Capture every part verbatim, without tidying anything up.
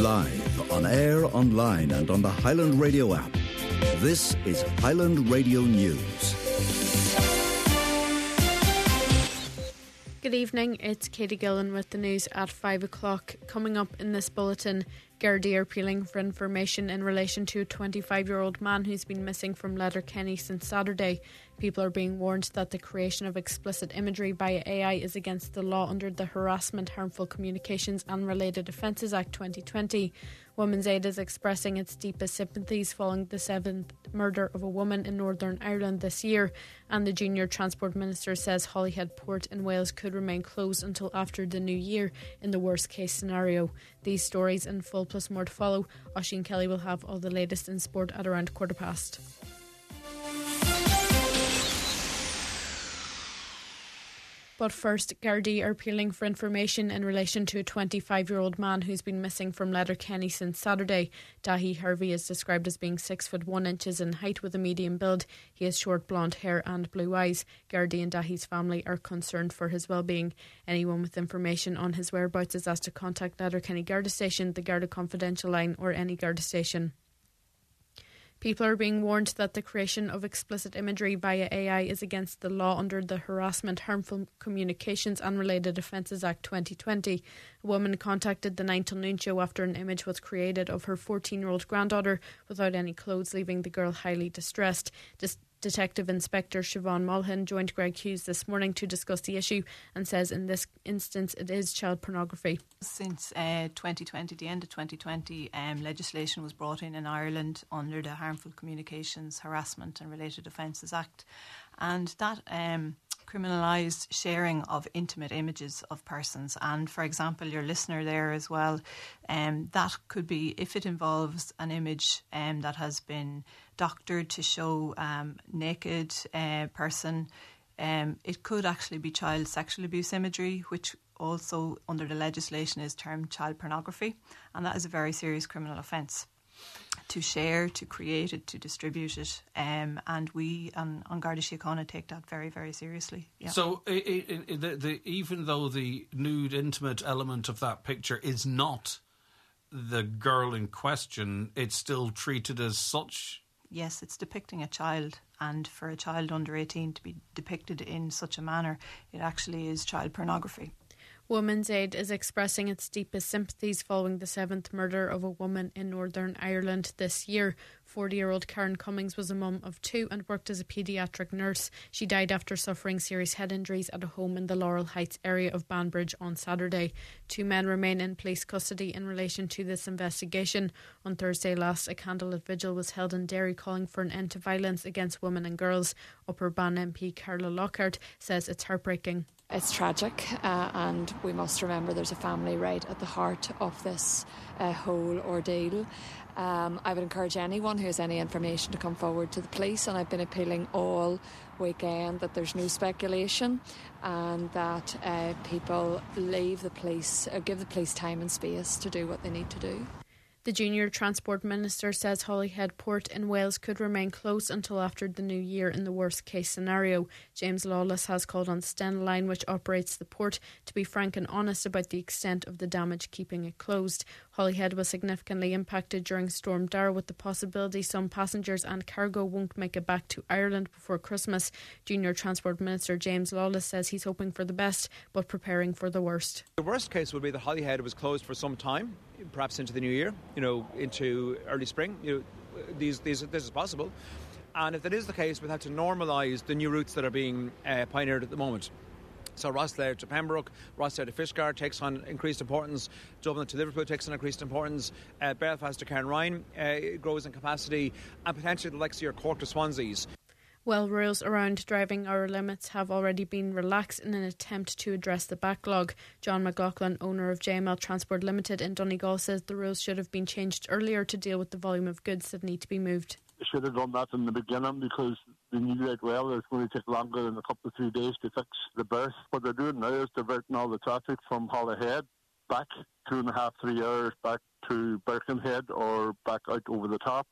Live, on air, online and on the Highland Radio app. This is Highland Radio News. Good evening, it's Katie Gillen with the news at five o'clock. Coming up in this bulletin, Gardaí are appealing for information in relation to a twenty-five-year-old man who's been missing from Letterkenny since Saturday. People are being warned that the creation of explicit imagery via A I is against the law under the Harassment, Harmful Communications and Related Offences Act twenty twenty. Women's Aid is expressing its deepest sympathies following the seventh murder of a woman in Northern Ireland this year, and the Junior Transport Minister says Holyhead Port in Wales could remain closed until after the new year in the worst case scenario. These stories and full plus more to follow. Oisin Kelly will have all the latest in sport at around quarter past. But first, Gardaí are appealing for information in relation to a twenty-five-year-old man who's been missing from Letterkenny since Saturday. Dahi Harvey is described as being six foot one inches in height with a medium build. He has short blonde hair and blue eyes. Gardaí and Dahi's family are concerned for his well-being. Anyone with information on his whereabouts is asked to contact Letterkenny Garda Station, the Garda Confidential Line or any Garda Station. People are being warned that the creation of explicit imagery via A I is against the law under the Harassment, Harmful Communications and Related Offences Act twenty twenty. A woman contacted the nine till noon show after an image was created of her fourteen-year-old granddaughter without any clothes, leaving the girl highly distressed. Dis- Detective Inspector Siobhan Mulhan joined Greg Hughes this morning to discuss the issue and says in this instance it is child pornography. Since uh, twenty twenty, the end of twenty twenty, um, legislation was brought in in Ireland under the Harmful Communications, Harassment and Related Offences Act, and that um, criminalised sharing of intimate images of persons. And for example, your listener there as well, um, that could be if it involves an image um, that has been doctored to show um, naked uh, person. Um, it could actually be child sexual abuse imagery, which also under the legislation is termed child pornography, and that is a very serious criminal offence to share, to create it, to distribute it, um, and we on, on Garda Síochána take that very, very seriously. Yeah. So it, it, it, the, the, even though the nude, intimate element of that picture is not the girl in question, it's still treated as such? Yes, it's depicting a child, and for a child under eighteen to be depicted in such a manner, it actually is child pornography. Women's Aid is expressing its deepest sympathies following the seventh murder of a woman in Northern Ireland this year. forty-year-old Karen Cummings was a mum of two and worked as a paediatric nurse. She died after suffering serious head injuries at a home in the Laurel Heights area of Banbridge on Saturday. Two men remain in police custody in relation to this investigation. On Thursday last, a candlelit vigil was held in Derry calling for an end to violence against women and girls. Upper Ban M P Carla Lockhart says it's heartbreaking. It's tragic, uh, and we must remember there's a family right at the heart of this uh, whole ordeal. Um, I would encourage anyone who has any information to come forward to the police, and I've been appealing all weekend that there's no speculation and that uh, people leave the police, or give the police time and space to do what they need to do. The Junior Transport Minister says Holyhead Port in Wales could remain closed until after the new year in the worst case scenario. James Lawless has called on Stena Line, which operates the port, to be frank and honest about the extent of the damage keeping it closed. Holyhead was significantly impacted during Storm Dara, with the possibility some passengers and cargo won't make it back to Ireland before Christmas. Junior Transport Minister James Lawless says he's hoping for the best but preparing for the worst. The worst case would be that Holyhead was closed for some time, perhaps into the new year, you know, into early spring. You know, these, these, this is possible. And if that is the case, we'll have to normalise the new routes that are being uh, pioneered at the moment. So Rosslare to Pembroke, Rosslare to Fishguard takes on increased importance. Dublin to Liverpool takes on increased importance. Uh, Belfast to Cairnryan uh, grows in capacity, and potentially the likes of your Cork to Swansea's. Well, rules around driving hour limits have already been relaxed in an attempt to address the backlog. John McLaughlin, owner of J M L Transport Limited in Donegal, says the rules should have been changed earlier to deal with the volume of goods that need to be moved. They should have done that in the beginning, because they knew that well it's going to take longer than a couple of three days to fix the berth. What they're doing now is diverting all the traffic from Holyhead back two and a half, three hours back to Birkenhead, or back out over the top,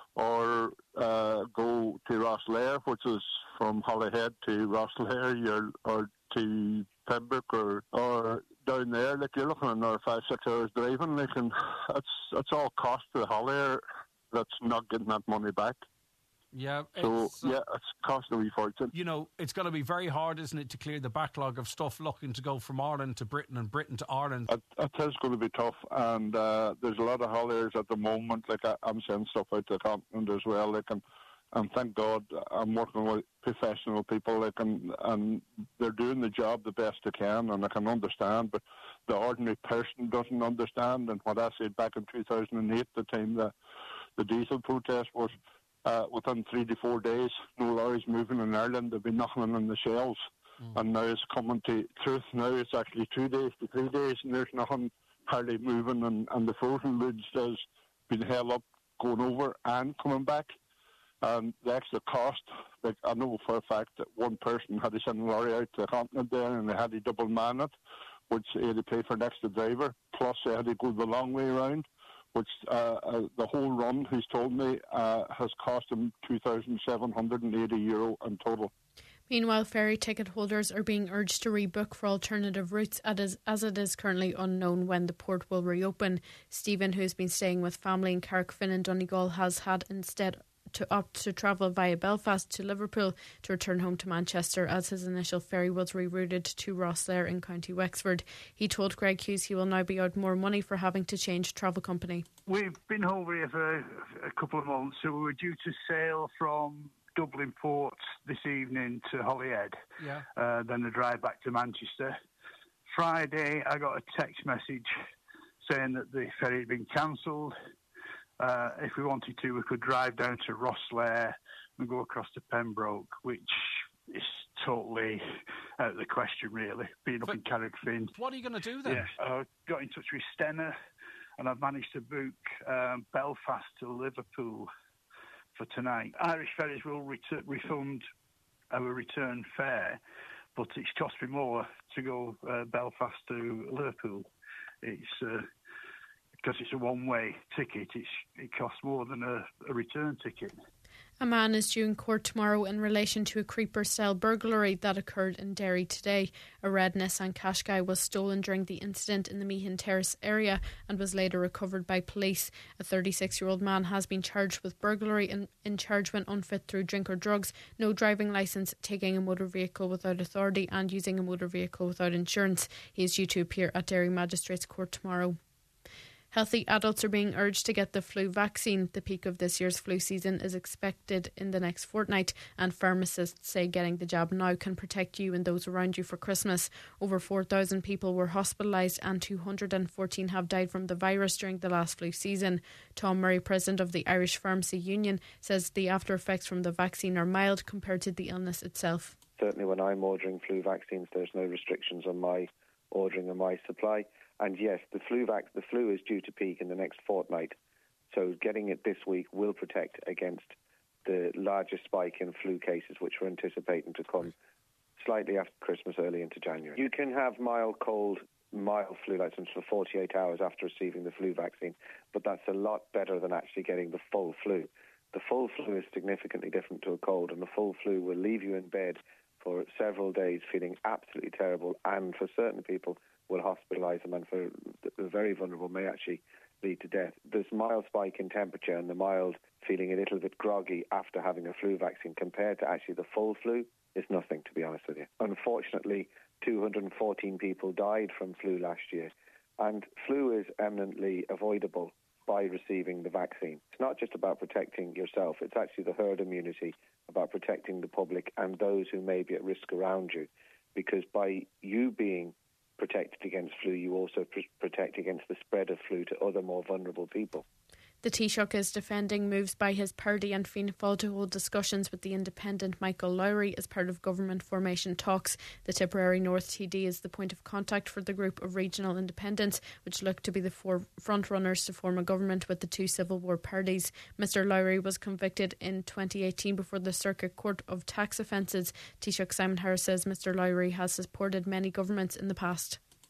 or uh, go to Rosslare, which is from Holyhead to Rosslare, or to Pembroke, or, or down there, like you're looking at another five, six hours driving, like, and it's, it's all cost to the haulier that's not getting that money back. Yeah. So, it's, uh, yeah, it's costing a wee fortune. You know, it's going to be very hard, isn't it, to clear the backlog of stuff looking to go from Ireland to Britain and Britain to Ireland. It, it is going to be tough, and uh, there's a lot of hauliers at the moment. Like, I, I'm sending stuff out to the continent as well, like, and, and thank God I'm working with professional people, like, and, and they're doing the job the best they can, and I can understand, but the ordinary person doesn't understand. And what I said back in two thousand eight, the time the, the diesel protest was, Uh, within three to four days, no lorries moving in Ireland. There'll be nothing in the shelves. Mm. And now it's coming to truth. Now it's actually two days to three days, and there's nothing hardly moving. And, and the frozen goods has been held up, going over and coming back. And the extra cost, like I know for a fact that one person had to send a lorry out to the continent there, and they had to double man it, which they had to pay for an extra driver. Plus, they had to go the long way around, which uh, uh, the whole run, he's told me, uh, has cost him two thousand seven hundred eighty euro in total. Meanwhile, ferry ticket holders are being urged to rebook for alternative routes as it is currently unknown when the port will reopen. Stephen, who's been staying with family in Carrickfinn and Donegal, has had instead to opt to travel via Belfast to Liverpool to return home to Manchester, as his initial ferry was rerouted to Rosslare in County Wexford. He told Greg Hughes he will now be out more money for having to change travel company. We've been over here for a couple of months, so we were due to sail from Dublin Port this evening to Holyhead, yeah. uh, then the drive back to Manchester. Friday, I got a text message saying that the ferry had been cancelled. Uh, if we wanted to, we could drive down to Rosslare and go across to Pembroke, which is totally out of the question, really, being up but in Carrickfinn. What are you going to do then? Yeah, I got in touch with Stena, and I've managed to book um, Belfast to Liverpool for tonight. Irish Ferries will ret- refund our return fare, but it's cost me more to go uh, Belfast to Liverpool. It's... Uh, Because it's a one-way ticket, it's, it costs more than a, a return ticket. A man is due in court tomorrow in relation to a creeper-style burglary that occurred in Derry today. A red Nissan Qashqai was stolen during the incident in the Meehan Terrace area and was later recovered by police. A thirty-six-year-old man has been charged with burglary and in charge when unfit through drink or drugs, no driving licence, taking a motor vehicle without authority and using a motor vehicle without insurance. He is due to appear at Derry Magistrates Court tomorrow. Healthy adults are being urged to get the flu vaccine. The peak of this year's flu season is expected in the next fortnight, and pharmacists say getting the jab now can protect you and those around you for Christmas. Over four thousand people were hospitalised and two hundred fourteen have died from the virus during the last flu season. Tom Murray, president of the Irish Pharmacy Union, says the after effects from the vaccine are mild compared to the illness itself. Certainly when I'm ordering flu vaccines, there's no restrictions on my ordering and my supply. And yes, the flu vac- the flu is due to peak in the next fortnight. So getting it this week will protect against the largest spike in flu cases, which we're anticipating to come slightly after Christmas, early into January. You can have mild cold, mild flu-like symptoms for forty-eight hours after receiving the flu vaccine, but that's a lot better than actually getting the full flu. The full flu is significantly different to a cold, and the full flu will leave you in bed for several days feeling absolutely terrible, and for certain people will hospitalise them, and for the very vulnerable may actually lead to death. This mild spike in temperature and the mild feeling a little bit groggy after having a flu vaccine compared to actually the full flu is nothing, to be honest with you. Unfortunately, two hundred fourteen people died from flu last year, and flu is eminently avoidable by receiving the vaccine. It's not just about protecting yourself, it's actually the herd immunity, about protecting the public and those who may be at risk around you, because by you being protected against flu, you also pr- protect against the spread of flu to other more vulnerable people. The Taoiseach is defending moves by his party and Fianna Fáil to hold discussions with the independent Michael Lowry as part of government formation talks. The Tipperary North T D is the point of contact for the group of regional independents, which look to be the four front-runners to form a government with the two Civil War parties. Mister Lowry was convicted in twenty eighteen before the Circuit Court of tax offences. Taoiseach Simon Harris says Mister Lowry has supported many governments in the past.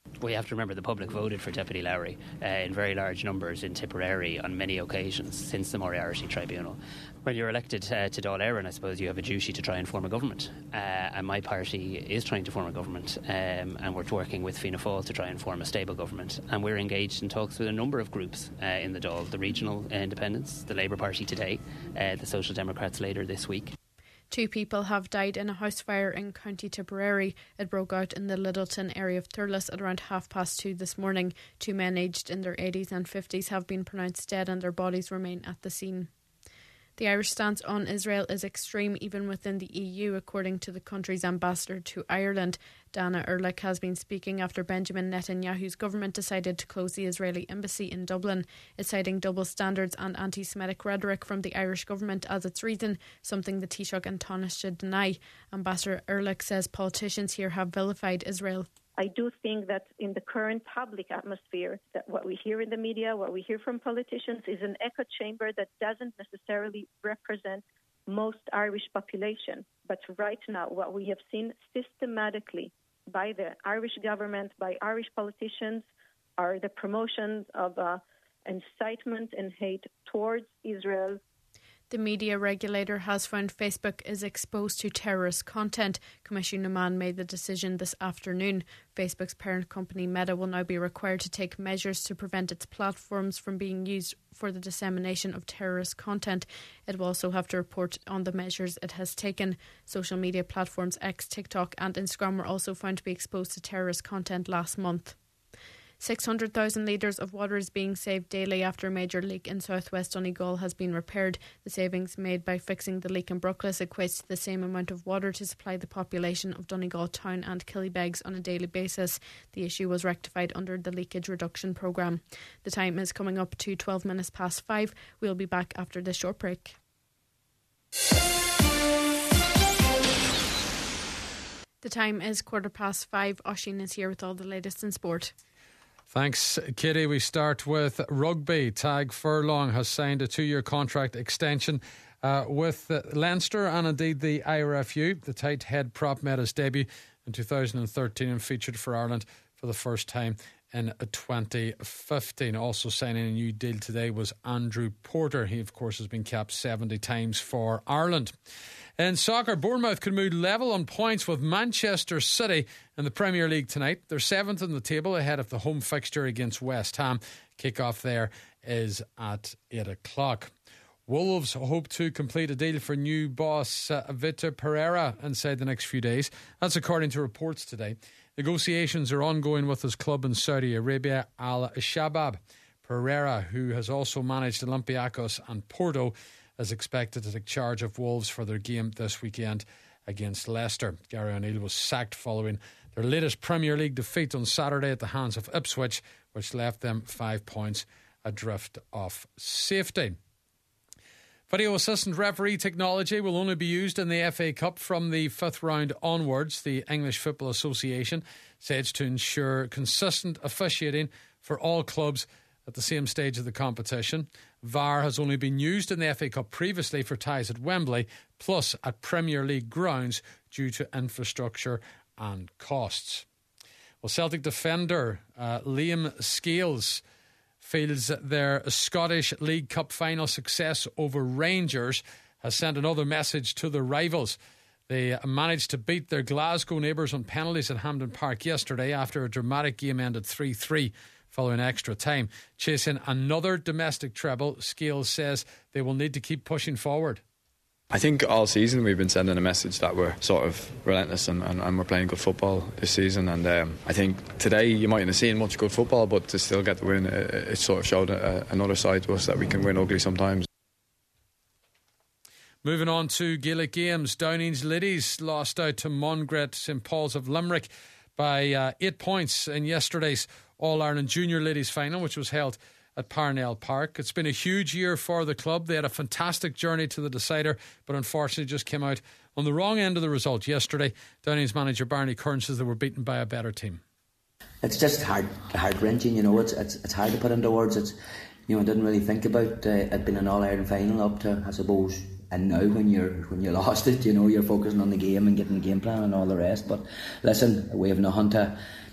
We have to remember the public voted for Deputy Lowry uh, in very large numbers in Tipperary on many occasions since the Moriarty Tribunal. When you're elected uh, to Dáil Éireann, I suppose you have a duty to try and form a government. Uh, and my party is trying to form a government, um, and we're working with Fianna Fáil to try and form a stable government. And we're engaged in talks with a number of groups uh, in the Dáil, the regional independents, the Labour Party today, uh, the Social Democrats later this week. Two people have died in a house fire in County Tipperary. It broke out in the Littleton area of Thurles at around half past two this morning. Two men aged in their eighties and fifties have been pronounced dead and their bodies remain at the scene. The Irish stance on Israel is extreme even within the E U, according to the country's ambassador to Ireland. Dana Ehrlich has been speaking after Benjamin Netanyahu's government decided to close the Israeli embassy in Dublin. It's citing double standards and anti-Semitic rhetoric from the Irish government as its reason, something the Taoiseach and Taoiseach deny. Ambassador Ehrlich says politicians here have vilified Israel. I do think that in the current public atmosphere, that what we hear in the media, what we hear from politicians is an echo chamber that doesn't necessarily represent most Irish population. But right now, what we have seen systematically by the Irish government, by Irish politicians, are the promotions of uh, incitement and hate towards Israel. The media regulator has found Facebook is exposed to terrorist content. Commissioner Mann made the decision this afternoon. Facebook's parent company Meta will now be required to take measures to prevent its platforms from being used for the dissemination of terrorist content. It will also have to report on the measures it has taken. Social media platforms X, TikTok and Instagram were also found to be exposed to terrorist content last month. six hundred thousand litres of water is being saved daily after a major leak in southwest Donegal has been repaired. The savings made by fixing the leak in Brookles equates to the same amount of water to supply the population of Donegal town and Killybegs on a daily basis. The issue was rectified under the leakage reduction programme. The time is coming up to twelve minutes past five. We'll be back after this short break. The time is quarter past five. Oisín is here with all the latest in sport. Thanks, Kitty. We start with rugby. Tadhg Furlong has signed a two-year contract extension uh, with uh, Leinster and indeed the I R F U. The tight head prop made his debut in two thousand thirteen and featured for Ireland for the first time in twenty fifteen. Also signing a new deal today was Andrew Porter. He, of course, has been capped seventy times for Ireland. In soccer, Bournemouth could move level on points with Manchester City in the Premier League tonight. They're seventh in the table ahead of the home fixture against West Ham. Kick-off there is at eight o'clock. Wolves hope to complete a deal for new boss uh, Vitor Pereira inside the next few days. That's according to reports today. Negotiations are ongoing with his club in Saudi Arabia, Al Shabab. Pereira, who has also managed Olympiacos and Porto, is expected to take charge of Wolves for their game this weekend against Leicester. Gary O'Neill was sacked following their latest Premier League defeat on Saturday at the hands of Ipswich, which left them five points adrift of safety. Video assistant referee technology will only be used in the F A Cup from the fifth round onwards. The English Football Association says to ensure consistent officiating for all clubs at the same stage of the competition. V A R has only been used in the F A Cup previously for ties at Wembley, plus at Premier League grounds due to infrastructure and costs. Well, Celtic defender uh, Liam Scales feels their Scottish League Cup final success over Rangers has sent another message to their rivals. They managed to beat their Glasgow neighbours on penalties at Hampden Park yesterday after a dramatic game ended three three. Following extra time. Chasing another domestic treble, Scales says they will need to keep pushing forward. I think all season we've been sending a message that we're sort of relentless and, and, and we're playing good football this season, and um, I think today you mightn't have seen much good football, but to still get the win, it, it sort of showed a, another side to us that we can win ugly sometimes. Moving on to Gaelic games, Downing's Liddies lost out to Mongret Saint Paul's of Limerick by uh, eight points in yesterday's All-Ireland Junior Ladies final, which was held at Parnell Park. It's been a huge year for the club. They had a fantastic journey to the decider, but unfortunately just came out on the wrong end of the result yesterday. Downing's manager Barney Kern says they were beaten by a better team. It's just hard, heart-wrenching, you know. It's, it's it's hard to put into words. It's, you know, I didn't really think about uh, it being an All-Ireland final up to, I suppose, and now when you're when you lost it, you know, you're focusing on the game and getting the game plan and all the rest. But listen, we have nothing to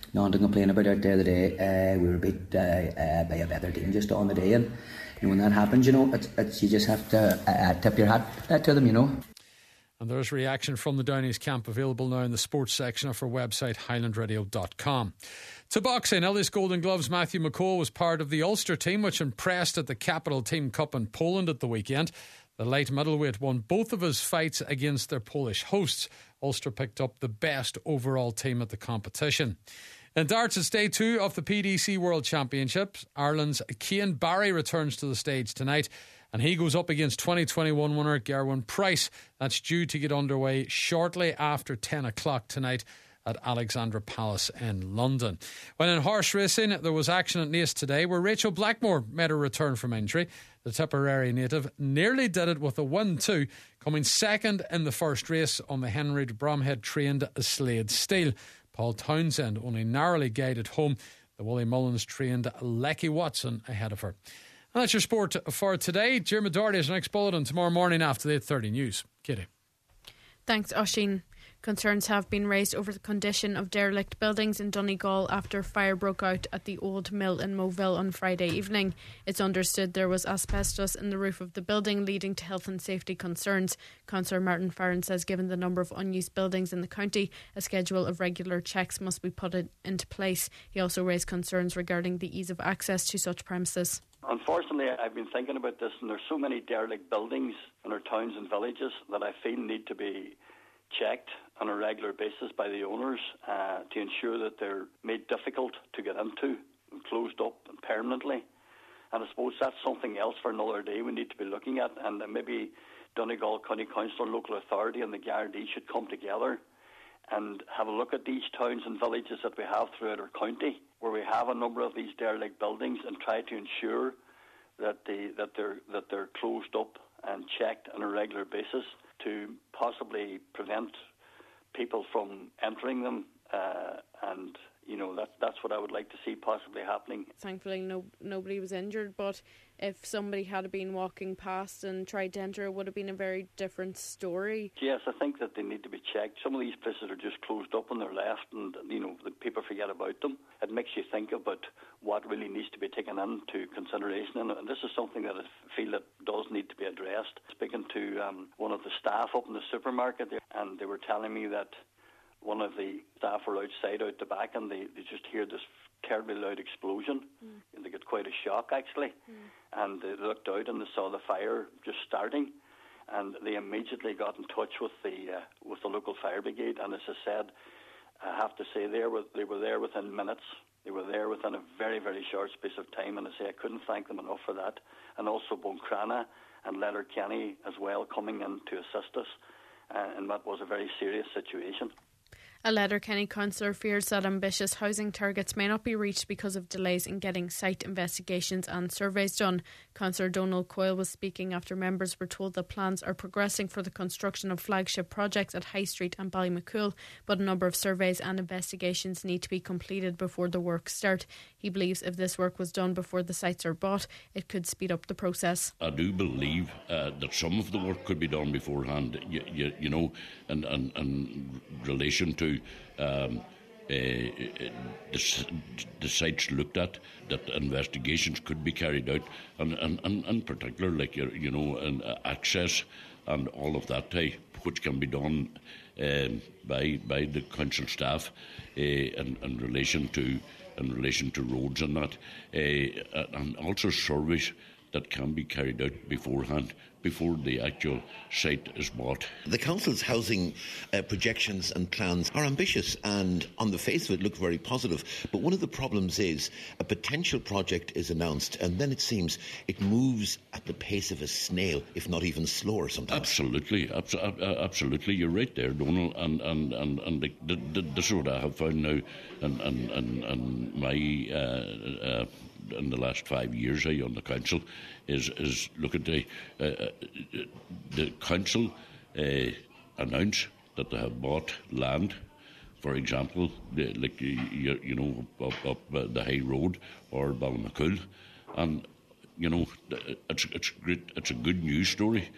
nothing to complain about out there today. Uh, we were beat uh, uh, by a better team just on the day, and you know, when that happens, you know, it's, it's, you just have to uh, tip your hat uh, to them, you know. And there's reaction from the Downies camp available now in the sports section of our website, highland radio dot com. To boxing, eldest Golden Gloves Matthew McCall was part of the Ulster team, which impressed at the Capital Team Cup in Poland at the weekend. The light middleweight won both of his fights against their Polish hosts. Ulster picked up the best overall team at the competition. In darts, it's day two of the P D C World Championships. Ireland's Cian Barry returns to the stage tonight, and he goes up against twenty twenty-one winner Gerwyn Price. That's due to get underway shortly after ten o'clock tonight at Alexandra Palace in London. When in horse racing, there was action at Naas today where Rachel Blackmore made a return from injury. The Tipperary native nearly did it with a win too, coming second in the first race on the Henry de Bromhead trained Slade Steel. Paul Townsend only narrowly guided home the Willie Mullins trained Lecky Watson ahead of her. And that's your sport for today. Jeremy Doherty is the next bulletin tomorrow morning after the eight thirty news. Kitty. Thanks, Oisín. Concerns have been raised over the condition of derelict buildings in Donegal after fire broke out at the old mill in Moville on Friday evening. It's understood there was asbestos in the roof of the building, leading to health and safety concerns. Councillor Martin Farron says given the number of unused buildings in the county, a schedule of regular checks must be put in, into place. He also raised concerns regarding the ease of access to such premises. Unfortunately, I've been thinking about this, and there's so many derelict buildings in our towns and villages that I feel need to be checked on a regular basis by the owners uh, to ensure that they're made difficult to get into and closed up permanently. And I suppose that's something else for another day we need to be looking at, and maybe Donegal County Council, local authority and the Gardaí should come together and have a look at these towns and villages that we have throughout our county where we have a number of these derelict buildings and try to ensure that, they, that, they're, that they're closed up and checked on a regular basis to possibly prevent people from entering them, uh, and you know that that's what I would like to see possibly happening. Thankfully, no nobody was injured, but if somebody had been walking past and tried to enter, it would have been a very different story. Yes, I think that they need to be checked. Some of these places are just closed up and they're left, and you know the people forget about them. It makes you think about what really needs to be taken into consideration, and, and this is something that I feel that does need to be addressed. Speaking to um, one of the staff up in the supermarket there, and they were telling me that one of the staff were outside out the back, and they, they just hear this terribly loud explosion, mm. and they get quite a shock actually, mm. and they looked out and they saw the fire just starting, and they immediately got in touch with the uh, with the local fire brigade. And as I said, I have to say they were they were there within minutes. They were there within a very very short space of time, and I say I couldn't thank them enough for that. And also Buncrana and Letterkenny as well coming in to assist us, uh, and that was a very serious situation. A Letterkenny councillor fears that ambitious housing targets may not be reached because of delays in getting site investigations and surveys done. Councillor Donald Coyle was speaking after members were told that plans are progressing for the construction of flagship projects at High Street and Ballymacool, but a number of surveys and investigations need to be completed before the work start. He believes if this work was done before the sites are bought, it could speed up the process. I do believe uh, that some of the work could be done beforehand, you, you, you know, in, in, in relation to Um, uh, the, the sites looked at, that investigations could be carried out, and, and, and in particular, like you know, and uh, access and all of that type, which can be done um, by by the council staff uh, in, in relation to in relation to roads and that, uh, and also surveys that can be carried out beforehand, before the actual site is bought. The council's housing uh, projections and plans are ambitious and on the face of it look very positive, but one of the problems is a potential project is announced and then it seems it moves at the pace of a snail, if not even slower sometimes. Absolutely, abs- absolutely, you're right there, Donald, and, and, and, and the, the, the, this is what I have found now and, and, and, and my uh, uh, in the last five years uh, on the council is is look at the uh, the council uh, announce that they have bought land, for example, the, like you, you know up, up uh, the High Road or Ballymacool, and you know it's it's great, it's a good news story.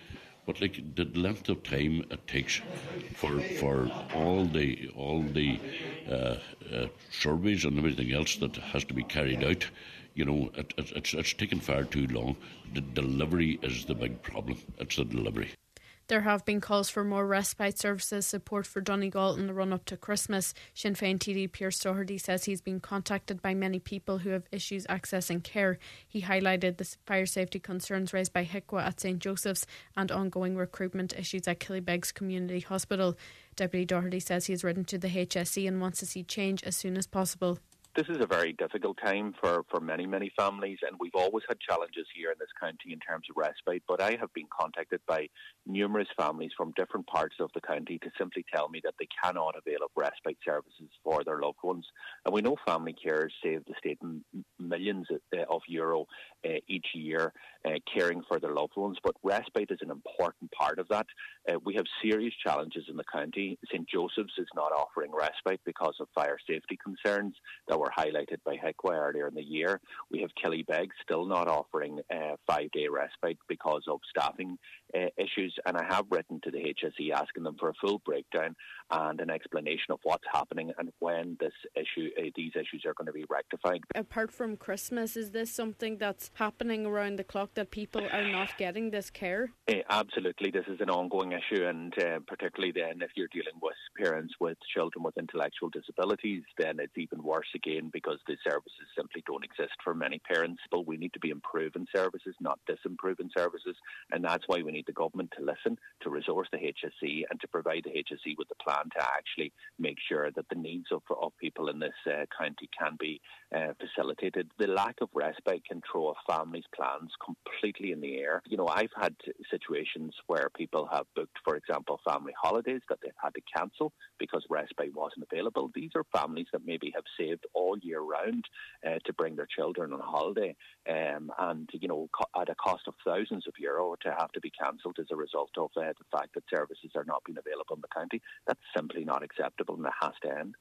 But like the length of time it takes for for all the all the uh, uh, surveys and everything else that has to be carried out, you know, it, it, it's it's taken far too long. The delivery is the big problem. It's the delivery. There have been calls for more respite services support for Donegal in the run-up to Christmas. Sinn Féin T D Pierce Doherty says he's been contacted by many people who have issues accessing care. He highlighted the fire safety concerns raised by HICWA at St Joseph's and ongoing recruitment issues at Killybegs Community Hospital. Deputy Doherty says he has written to the H S E and wants to see change as soon as possible. This is a very difficult time for, for many, many families, and we've always had challenges here in this county in terms of respite, but I have been contacted by numerous families from different parts of the county to simply tell me that they cannot avail of respite services for their loved ones. And we know family carers save the state m- millions of euro uh, each year uh, caring for their loved ones, but respite is an important part of that. Uh, we have serious challenges in the county. St Joseph's is not offering respite because of fire safety concerns that were highlighted by HICWA earlier in the year. We have Killybegs still not offering uh, five-day respite because of staffing uh, issues, and I have written to the H S E asking them for a full breakdown and an explanation of what's happening and when this issue, uh, these issues are going to be rectified. Apart from Christmas, is this something that's happening around the clock, that people are not getting this care? Uh, absolutely, this is an ongoing issue, and uh, particularly then if you're dealing with parents with children with intellectual disabilities, then it's even worse again because the services simply don't exist for many parents. But we need to be improving services, not disimproving services, and that's why we need the government to listen, to resource the H S E and to provide the H S E with the plan to actually make sure that the needs of, of people in this uh, county can be uh, facilitated. The lack of respite can throw a family's plans completely in the air. You know, I've had situations where people have booked, for example, family holidays that they've had to cancel because respite wasn't available. These are families that maybe have saved all year round uh, to bring their children on holiday, um, and, you know, co- at a cost of thousands of euro to have to be cancelled as a result of uh, the fact that services are not being available in the county. That's simply not acceptable, and it has to end.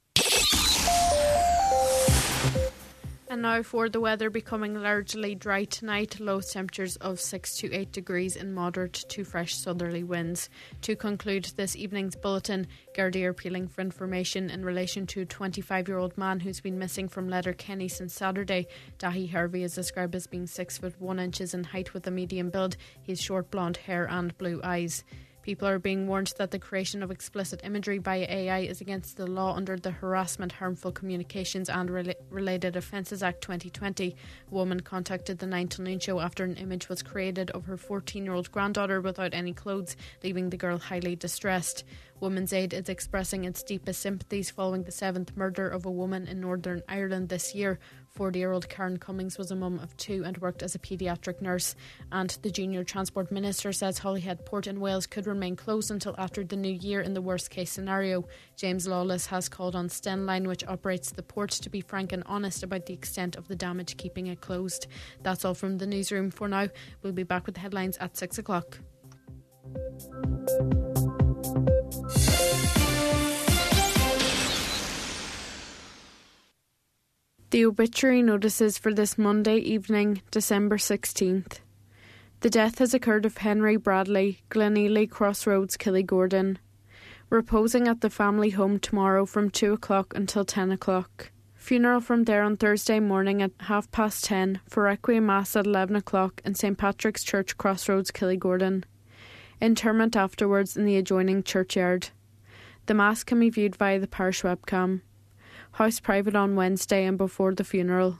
And now for the weather, becoming largely dry tonight, low temperatures of six to eight degrees and moderate to fresh southerly winds. To conclude this evening's bulletin, Gardaí are appealing for information in relation to a twenty-five-year-old man who's been missing from Letterkenny since Saturday. Dahi Harvey is described as being six foot one inches in height with a medium build. He has short blonde hair and blue eyes. People are being warned that the creation of explicit imagery by A I is against the law under the Harassment, Harmful Communications and Rel- Related Offences Act twenty twenty. A woman contacted the Nine Till Noon show after an image was created of her fourteen-year-old granddaughter without any clothes, leaving the girl highly distressed. Women's Aid is expressing its deepest sympathies following the seventh murder of a woman in Northern Ireland this year. forty-year-old Karen Cummings was a mum of two and worked as a paediatric nurse. And the Junior Transport Minister says Holyhead Port in Wales could remain closed until after the new year in the worst case scenario. James Lawless has called on Stenline, which operates the port, to be frank and honest about the extent of the damage keeping it closed. That's all from the newsroom for now. We'll be back with the headlines at six o'clock. The obituary notices for this Monday evening, December sixteenth. The death has occurred of Henry Bradley, Glenealy Crossroads, Killygordon. Reposing at the family home tomorrow from two o'clock until ten o'clock. Funeral from there on Thursday morning at half past ten for Requiem Mass at eleven o'clock in St Patrick's Church, Crossroads, Killygordon. Interment afterwards in the adjoining churchyard. The Mass can be viewed via the parish webcam. House private on Wednesday and before the funeral.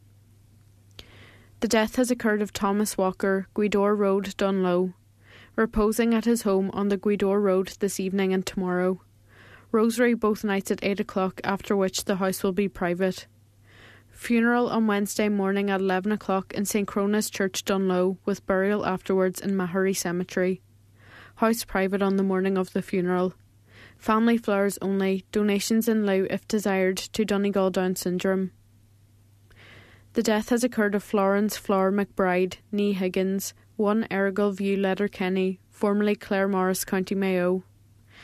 The death has occurred of Thomas Walker, Gweedore Road, Dunlow, reposing at his home on the Gweedore Road this evening and tomorrow. Rosary both nights at eight o'clock, after which the house will be private. Funeral on Wednesday morning at eleven o'clock in St Crona's Church, Dunlow, with burial afterwards in Mahury Cemetery. House private on the morning of the funeral. Family flowers only, donations in lieu if desired to Donegal Down Syndrome. The death has occurred of Florence Flower McBride, née Higgins, one Errigal View, Letterkenny, formerly Clare Morris, County Mayo.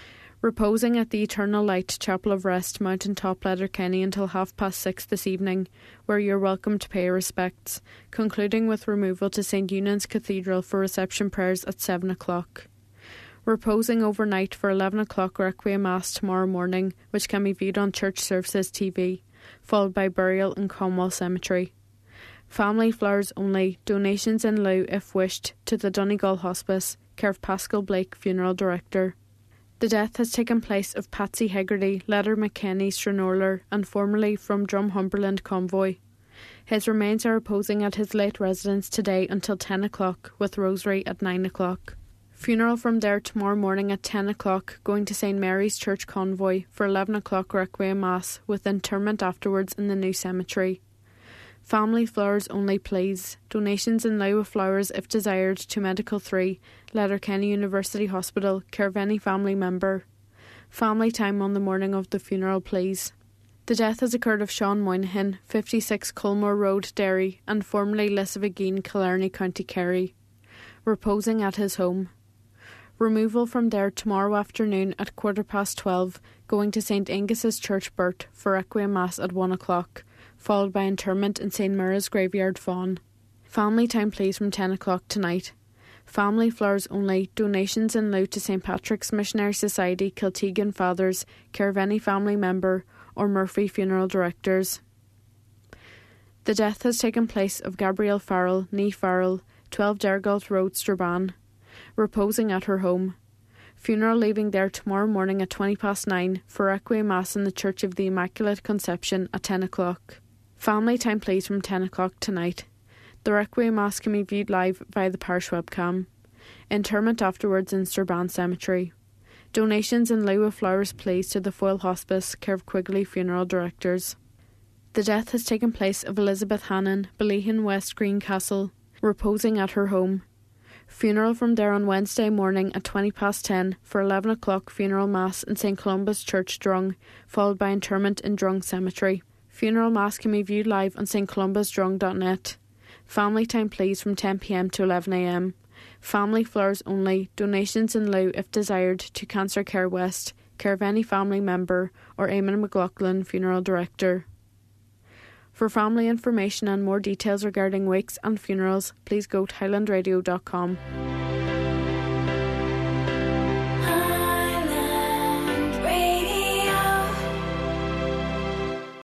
Reposing at the Eternal Light Chapel of Rest, Mountain Top, Letterkenny until half past six this evening, where you're welcome to pay your respects, concluding with removal to St Eunan's Cathedral for reception prayers at seven o'clock. Reposing overnight for eleven o'clock Requiem Mass tomorrow morning, which can be viewed on Church Services T V, followed by burial in Conwell Cemetery. Family flowers only, donations in lieu if wished, to the Donegal Hospice, care of Pascal Blake, Funeral Director. The death has taken place of Patsy Hegarty, Letter McKenny, Stranorler, and formerly from Drumhumberland Convoy. His remains are reposing at his late residence today until ten o'clock, with rosary at nine o'clock. Funeral from there tomorrow morning at ten o'clock, going to St Mary's Church Convoy for eleven o'clock Requiem Mass, with interment afterwards in the new cemetery. Family flowers only, please. Donations in lieu of flowers, if desired, to Medical three, Letterkenny University Hospital, care of any family member. Family time on the morning of the funeral, please. The death has occurred of Sean Moynihan, fifty-six Culmore Road, Derry, and formerly Lissaviggeen, Killarney, County Kerry. Reposing at his home. Removal from there tomorrow afternoon at quarter past twelve, going to St Angus's Church, Burt, for Requiem Mass at one o'clock, followed by interment in St Mara's Graveyard, Fawn. Family time please from ten o'clock tonight. Family flowers only, donations in lieu to St Patrick's Missionary Society, Kiltegan Fathers, care of any family member, or Murphy Funeral Directors. The death has taken place of Gabrielle Farrell, née Farrell, twelve Dergalt Road, Strabane, reposing at her home. Funeral leaving there tomorrow morning at twenty past nine for Requiem Mass in the Church of the Immaculate Conception at ten o'clock. Family time please from ten o'clock tonight. The Requiem Mass can be viewed live via the parish webcam. Interment afterwards in Strabane Cemetery. Donations in lieu of flowers please to the Foyle Hospice, care of Quigley Funeral Directors. The death has taken place of Elizabeth Hannon, Ballyhan West Greencastle, reposing at her home. Funeral from there on Wednesday morning at twenty past ten for eleven o'clock funeral mass in St Columba's Church, Drung, followed by interment in Drung Cemetery. Funeral mass can be viewed live on st columbus drung dot net. Family time please from ten p m to eleven a m. Family flowers only, donations in lieu if desired to Cancer Care West, care of any family member, or Eamon McLaughlin, Funeral Director. For family information and more details regarding wakes and funerals, please go to highland radio dot com.